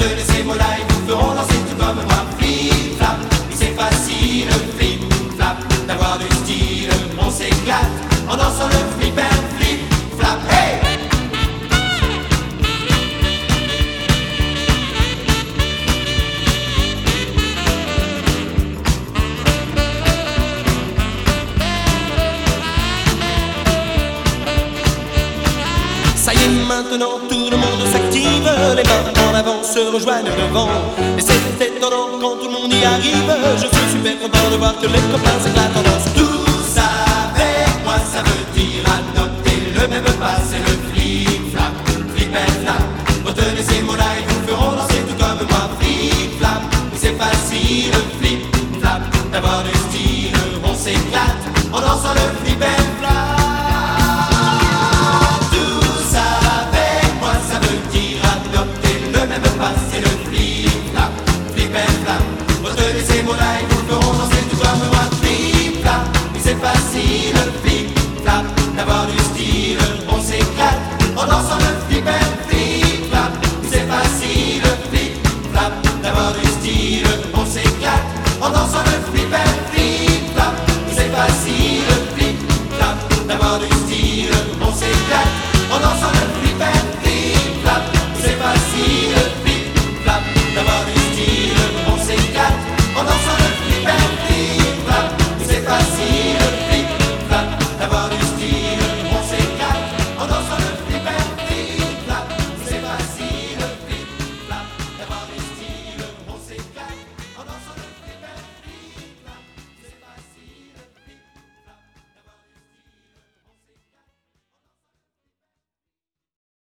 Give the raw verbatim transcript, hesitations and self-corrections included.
Retenez ces mots-là, ils vous feront danser tout comme moi. Flip, flap, oui c'est facile, flip, flap, d'avoir du style, on s'éclate en dansant le flip and flip, flap, hey! Ça y est, maintenant tout le monde s'active, les mains en avant se rejoignent devant. Et c'est étonnant quand tout le monde y arrive. Je suis super content de voir que les copains s'éclatent en danse. Tous avec moi, ça veut dire adopter le même pas, c'est le flip flap, flip and flap. Retenez ces mots-là, ils vous feront danser tout comme moi. Flip flap, oui c'est facile, flip flap, d'avoir du style, on s'éclate en dansant le flip and